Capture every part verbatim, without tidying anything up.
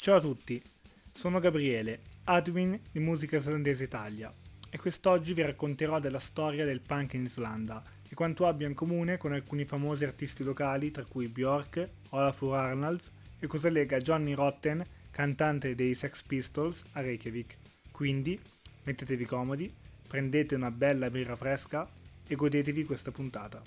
Ciao a tutti, sono Gabriele, admin di Musica Islandese Italia, e quest'oggi vi racconterò della storia del punk in Islanda e quanto abbia in comune con alcuni famosi artisti locali tra cui Björk, Olafur Arnalds e cosa lega Johnny Rotten, cantante dei Sex Pistols, a Reykjavik. Quindi mettetevi comodi, prendete una bella birra fresca e godetevi questa puntata.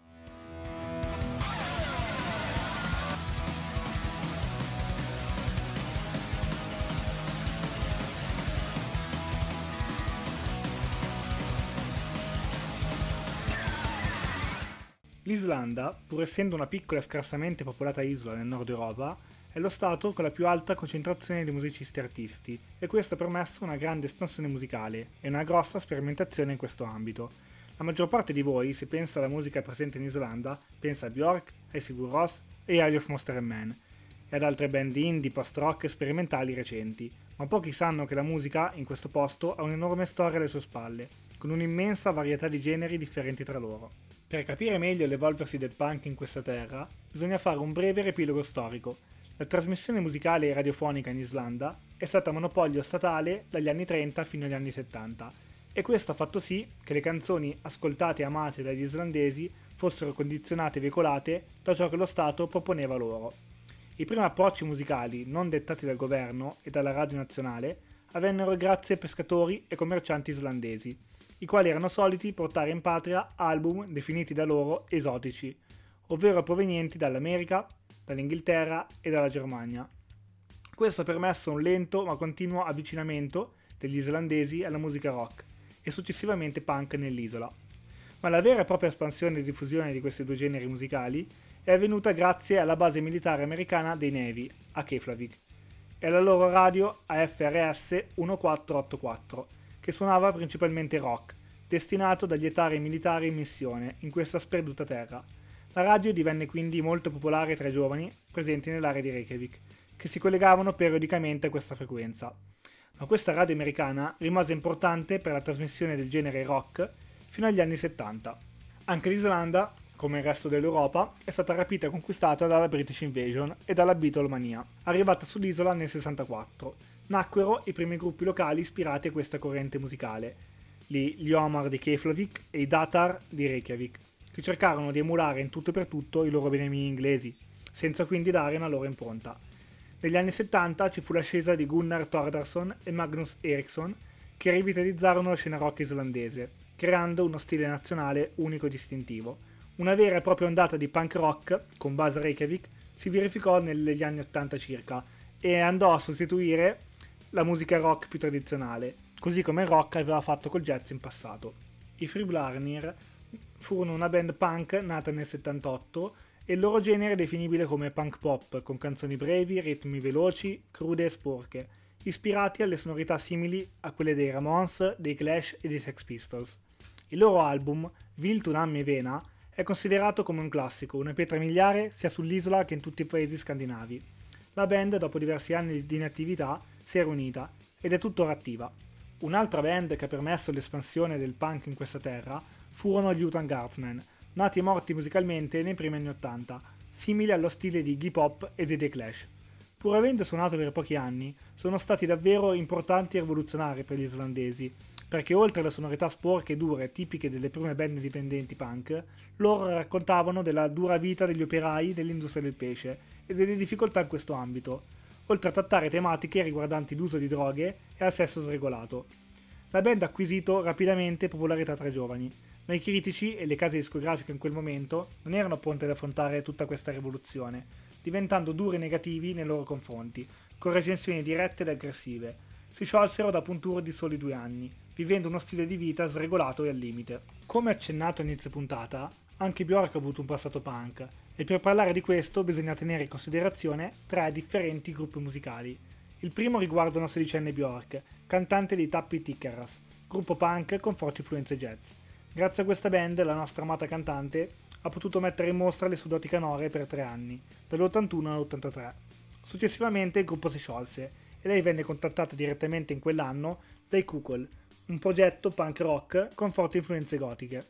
L'Islanda, pur essendo una piccola e scarsamente popolata isola nel nord Europa, è lo stato con la più alta concentrazione di musicisti e artisti, e questo ha permesso una grande espansione musicale e una grossa sperimentazione in questo ambito. La maggior parte di voi, se pensa alla musica presente in Islanda, pensa a Björk, ai Sigur Rós e agli Of Monster and Men, e ad altre band indie, post-rock e sperimentali recenti, ma pochi sanno che la musica, in questo posto, ha un'enorme storia alle sue spalle, con un'immensa varietà di generi differenti tra loro. Per capire meglio l'evolversi del punk in questa terra, bisogna fare un breve riepilogo storico. La trasmissione musicale e radiofonica in Islanda è stata monopolio statale dagli anni trenta fino agli anni settanta, e questo ha fatto sì che le canzoni ascoltate e amate dagli islandesi fossero condizionate e veicolate da ciò che lo Stato proponeva loro. I primi approcci musicali, non dettati dal governo e dalla radio nazionale, avvennero grazie a pescatori e commercianti islandesi, i quali erano soliti portare in patria album definiti da loro esotici, ovvero provenienti dall'America, dall'Inghilterra e dalla Germania. Questo ha permesso un lento ma continuo avvicinamento degli islandesi alla musica rock e successivamente punk nell'isola. Ma la vera e propria espansione e diffusione di questi due generi musicali è avvenuta grazie alla base militare americana dei Navy, a Keflavik, e alla loro radio A F R S millequattrocentottantaquattro, che suonava principalmente rock, destinato dagli etari militari in missione in questa sperduta terra. La radio divenne quindi molto popolare tra i giovani presenti nell'area di Reykjavik, che si collegavano periodicamente a questa frequenza. Ma questa radio americana rimase importante per la trasmissione del genere rock fino agli anni settanta. Anche l'Islanda, come il resto dell'Europa, è stata rapita e conquistata dalla British Invasion e dalla Beatlemania. Arrivata sull'isola nel sessantaquattro, nacquero i primi gruppi locali ispirati a questa corrente musicale, gli Omar di Keflavik e i Datar di Reykjavik, che cercarono di emulare in tutto e per tutto i loro beniamini inglesi, senza quindi dare una loro impronta. Negli anni settanta ci fu l'ascesa di Gunnar Thordarson e Magnus Eriksson, che rivitalizzarono la scena rock islandese, creando uno stile nazionale unico e distintivo. Una vera e propria ondata di punk rock, con base a Reykjavik, si verificò negli anni ottanta circa, e andò a sostituire la musica rock più tradizionale, così come il rock aveva fatto col jazz in passato. I Friblarnir furono una band punk nata nel settantotto e il loro genere è definibile come punk pop, con canzoni brevi, ritmi veloci, crude e sporche, ispirati alle sonorità simili a quelle dei Ramones, dei Clash e dei Sex Pistols. Il loro album, Viltu Nammi Vena, è considerato come un classico, una pietra miliare sia sull'isola che in tutti i paesi scandinavi. La band, dopo diversi anni di inattività, si è riunita ed è tuttora attiva. Un'altra band che ha permesso l'espansione del punk in questa terra furono gli Utan Guardsmen, nati e morti musicalmente nei primi anni ottanta, simili allo stile di Iggy Pop e dei The Clash. Pur avendo suonato per pochi anni, sono stati davvero importanti e rivoluzionari per gli islandesi, perché oltre alle sonorità sporche e dure tipiche delle prime band indipendenti punk, loro raccontavano della dura vita degli operai dell'industria del pesce e delle difficoltà in questo ambito, oltre a trattare tematiche riguardanti l'uso di droghe e al sesso sregolato. La band ha acquisito rapidamente popolarità tra i giovani, ma i critici e le case discografiche in quel momento non erano pronte ad affrontare tutta questa rivoluzione, diventando duri e negativi nei loro confronti, con recensioni dirette ed aggressive. Si sciolsero dopo un tour di soli due anni, vivendo uno stile di vita sregolato e al limite. Come accennato a inizio puntata, anche Björk ha avuto un passato punk, e per parlare di questo bisogna tenere in considerazione tre differenti gruppi musicali. Il primo riguarda una sedicenne Björk, cantante dei Tappi Tikkaras, gruppo punk con forti influenze jazz. Grazie a questa band la nostra amata cantante ha potuto mettere in mostra le sue doti canore per tre anni, dall'ottantuno all'ottantatré. Successivamente il gruppo si sciolse e lei venne contattata direttamente in quell'anno dai Kukul, un progetto punk rock con forti influenze gotiche.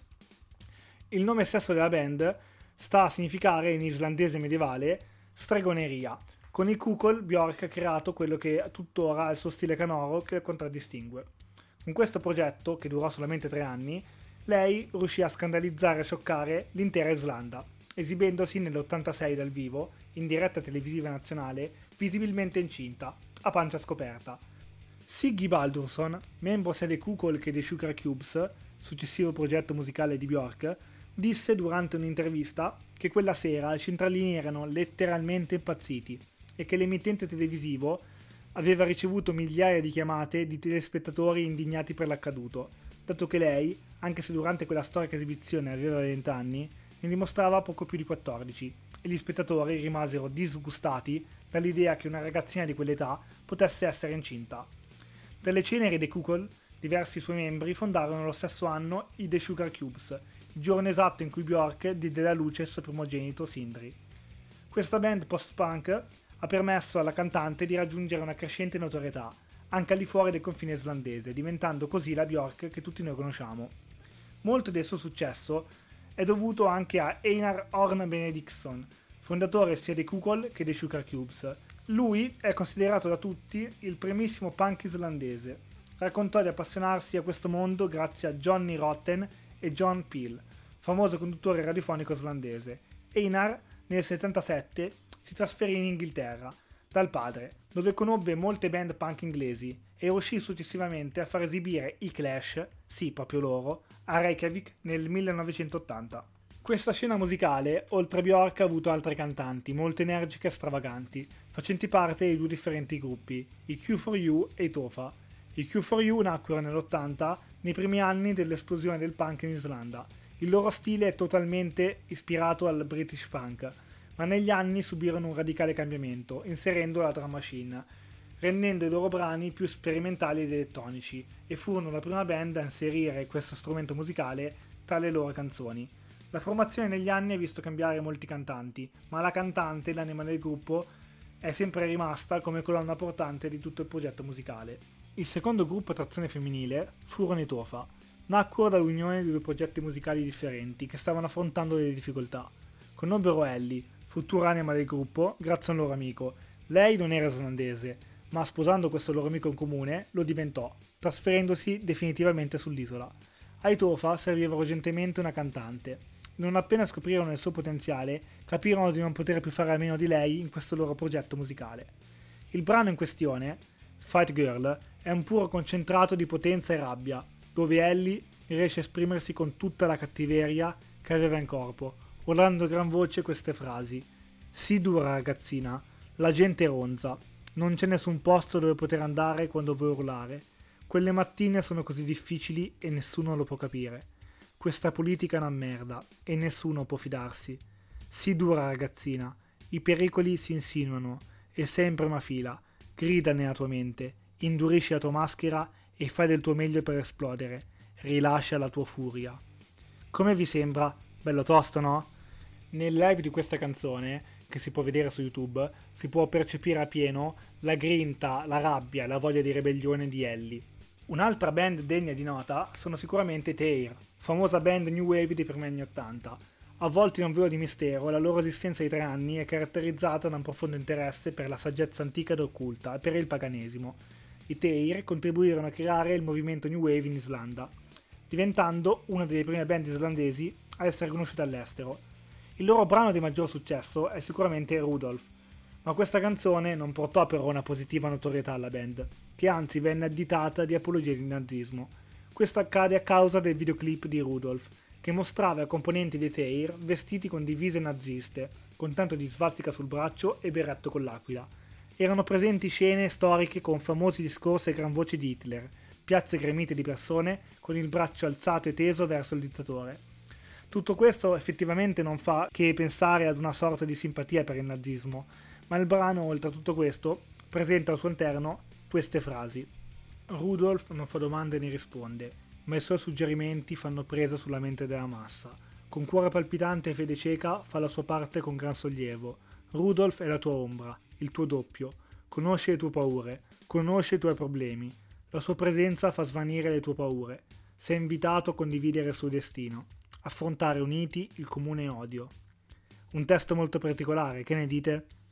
Il nome stesso della band sta a significare in islandese medievale stregoneria, Con i Kukol Björk ha creato quello che tuttora è il suo stile canoro che la contraddistingue. Con questo progetto, che durò solamente tre anni, lei riuscì a scandalizzare e scioccare l'intera Islanda, esibendosi nell'ottantasei dal vivo, in diretta televisiva nazionale, visibilmente incinta, a pancia scoperta. Siggy Baldursson, membro sia dei Kukol che dei Sugar Cubes, successivo progetto musicale di Björk, disse durante un'intervista che quella sera i centralini erano letteralmente impazziti e che l'emittente televisivo aveva ricevuto migliaia di chiamate di telespettatori indignati per l'accaduto, dato che lei, anche se durante quella storica esibizione aveva venti anni, ne dimostrava poco più di quattordici, e gli spettatori rimasero disgustati dall'idea che una ragazzina di quell'età potesse essere incinta. Dalle ceneri dei Kukol, diversi suoi membri fondarono lo stesso anno i The Sugar Cubes, il giorno esatto in cui Björk diede alla luce il suo primogenito Sindri. Questa band post-punk ha permesso alla cantante di raggiungere una crescente notorietà, anche al di fuori del confine islandese, diventando così la Björk che tutti noi conosciamo. Molto del suo successo è dovuto anche a Einar Orn Benediktsson, fondatore sia dei Kukol che dei Sugar Cubes. Lui è considerato da tutti il primissimo punk islandese. Raccontò di appassionarsi a questo mondo grazie a Johnny Rotten e John Peel, famoso conduttore radiofonico islandese. Einar, nel settantasette, si trasferì in Inghilterra dal padre, dove conobbe molte band punk inglesi e riuscì successivamente a far esibire i Clash, sì proprio loro, a Reykjavik nel millenovecentottanta. Questa scena musicale, oltre a Björk, ha avuto altre cantanti, molto energiche e stravaganti, facenti parte di due differenti gruppi, i Q four U e i Tofa. I Q four U nacquero nell'ottanta, nei primi anni dell'esplosione del punk in Islanda. Il loro stile è totalmente ispirato al British punk, ma negli anni subirono un radicale cambiamento, inserendo la drum machine, rendendo i loro brani più sperimentali ed elettronici, e furono la prima band a inserire questo strumento musicale tra le loro canzoni. La formazione negli anni ha visto cambiare molti cantanti, ma la cantante, l'anima del gruppo, è sempre rimasta come colonna portante di tutto il progetto musicale. Il secondo gruppo a trazione femminile furono i Tofa. Nacquero dall'unione di due progetti musicali differenti che stavano affrontando delle difficoltà. Conobbero Ellie, futura anima del gruppo, grazie a un loro amico. Lei non era islandese, ma sposando questo loro amico in comune lo diventò, trasferendosi definitivamente sull'isola. Ai Tofa serviva urgentemente una cantante. Non appena scoprirono il suo potenziale, capirono di non poter più fare a meno di lei in questo loro progetto musicale. Il brano in questione, Fight Girl, è un puro concentrato di potenza e rabbia, dove Ellie riesce a esprimersi con tutta la cattiveria che aveva in corpo, urlando a gran voce queste frasi: "Sii dura ragazzina, la gente ronza, non c'è nessun posto dove poter andare quando vuoi urlare. Quelle mattine sono così difficili e nessuno lo può capire. Questa politica è una merda e nessuno può fidarsi. Sii dura ragazzina, i pericoli si insinuano e sempre una fila. Grida nella tua mente, indurisci la tua maschera e fai del tuo meglio per esplodere. Rilascia la tua furia." Come vi sembra? Bello tosto, no? Nel live di questa canzone, che si può vedere su YouTube, si può percepire a pieno la grinta, la rabbia e la voglia di ribellione di Ellie. Un'altra band degna di nota sono sicuramente Teir, famosa band new wave dei primi anni ottanta. Avvolti in un velo di mistero, la loro esistenza di tre anni è caratterizzata da un profondo interesse per la saggezza antica ed occulta e per il paganesimo. I Teir contribuirono a creare il movimento new wave in Islanda, diventando una delle prime band islandesi a essere conosciute all'estero. Il loro brano di maggior successo è sicuramente Rudolph, ma questa canzone non portò però una positiva notorietà alla band, che anzi venne additata di apologia del nazismo. Questo accade a causa del videoclip di Rudolph, che mostrava i componenti dei Teir vestiti con divise naziste, con tanto di svastica sul braccio e berretto con l'aquila. Erano presenti scene storiche con famosi discorsi a gran voce di Hitler, piazze gremite di persone con il braccio alzato e teso verso il dittatore. Tutto questo effettivamente non fa che pensare ad una sorta di simpatia per il nazismo, ma il brano, oltre a tutto questo, presenta al suo interno queste frasi. Rudolph non fa domande né risponde, ma i suoi suggerimenti fanno presa sulla mente della massa. Con cuore palpitante e fede cieca fa la sua parte con gran sollievo. Rudolph è la tua ombra, il tuo doppio. Conosce le tue paure, conosce i tuoi problemi. La sua presenza fa svanire le tue paure. Sei invitato a condividere il suo destino, affrontare uniti il comune odio. Un testo molto particolare, che ne dite?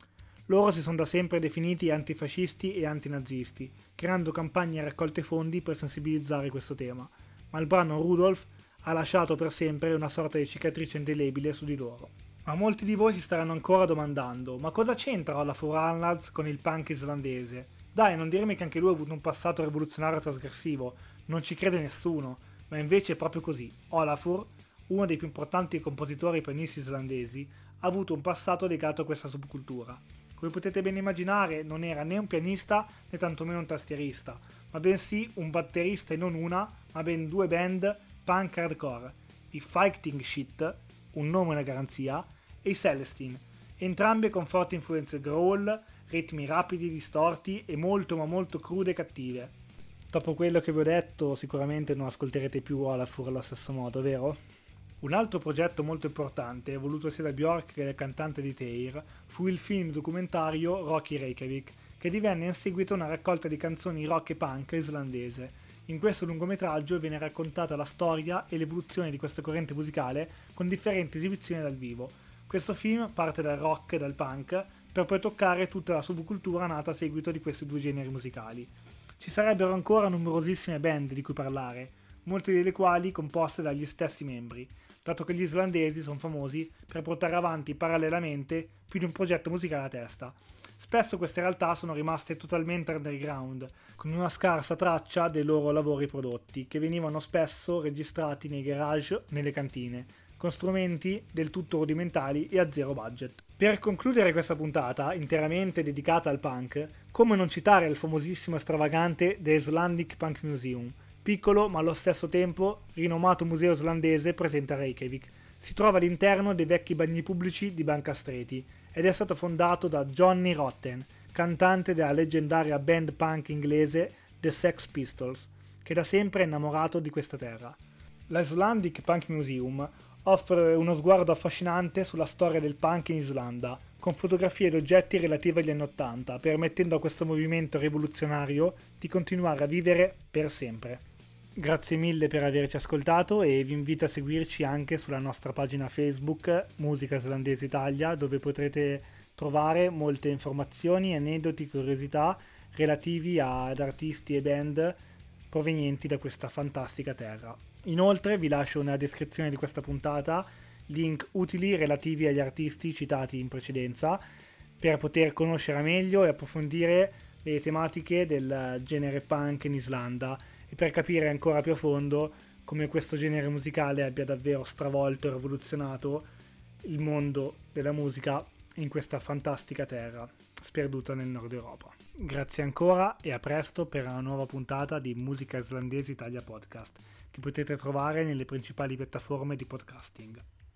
Loro si sono da sempre definiti antifascisti e antinazisti, creando campagne e raccolte fondi per sensibilizzare questo tema, ma il brano Rudolph ha lasciato per sempre una sorta di cicatrice indelebile su di loro. Ma molti di voi si staranno ancora domandando: ma cosa c'entra Olafur Arnalds con il punk islandese? Dai, non dirmi che anche lui ha avuto un passato rivoluzionario trasgressivo, non ci crede nessuno, ma invece è proprio così. Olafur, uno dei più importanti compositori e pianisti islandesi, ha avuto un passato legato a questa subcultura. Come potete ben immaginare, non era né un pianista né tantomeno un tastierista, ma bensì un batterista e non una, ma ben due band punk hardcore, i Fighting Shit, un nome e una garanzia, e i Celestine, entrambe con forti influenze growl, ritmi rapidi, distorti e molto ma molto crude e cattive. Dopo quello che vi ho detto sicuramente non ascolterete più Olafur allo stesso modo, vero? Un altro progetto molto importante, voluto sia da Björk che dal cantante di Teir, fu il film documentario Rocky Reykjavik, che divenne in seguito una raccolta di canzoni rock e punk islandese. In questo lungometraggio viene raccontata la storia e l'evoluzione di questa corrente musicale con differenti esibizioni dal vivo. Questo film parte dal rock e dal punk per poi toccare tutta la subcultura nata a seguito di questi due generi musicali. Ci sarebbero ancora numerosissime band di cui parlare, molte delle quali composte dagli stessi membri, dato che gli islandesi sono famosi per portare avanti parallelamente più di un progetto musicale a testa. Spesso queste realtà sono rimaste totalmente underground, con una scarsa traccia dei loro lavori prodotti, che venivano spesso registrati nei garage, nelle cantine, con strumenti del tutto rudimentali e a zero budget. Per concludere questa puntata, interamente dedicata al punk, come non citare il famosissimo e stravagante The Icelandic Punk Museum, piccolo ma allo stesso tempo rinomato museo islandese presente a Reykjavik. Si trova all'interno dei vecchi bagni pubblici di Bankastreti ed è stato fondato da Johnny Rotten, cantante della leggendaria band punk inglese The Sex Pistols, che da sempre è innamorato di questa terra. L'Icelandic Punk Museum offre uno sguardo affascinante sulla storia del punk in Islanda, con fotografie ed oggetti relativi agli anni Ottanta, permettendo a questo movimento rivoluzionario di continuare a vivere per sempre. Grazie mille per averci ascoltato e vi invito a seguirci anche sulla nostra pagina Facebook Musica Islandese Italia, dove potrete trovare molte informazioni, aneddoti, curiosità relativi ad artisti e band provenienti da questa fantastica terra. Inoltre vi lascio nella descrizione di questa puntata link utili relativi agli artisti citati in precedenza per poter conoscere meglio e approfondire le tematiche del genere punk in Islanda e per capire ancora più a fondo come questo genere musicale abbia davvero stravolto e rivoluzionato il mondo della musica in questa fantastica terra sperduta nel Nord Europa. Grazie ancora e a presto per una nuova puntata di Musica Islandese Italia Podcast, che potete trovare nelle principali piattaforme di podcasting.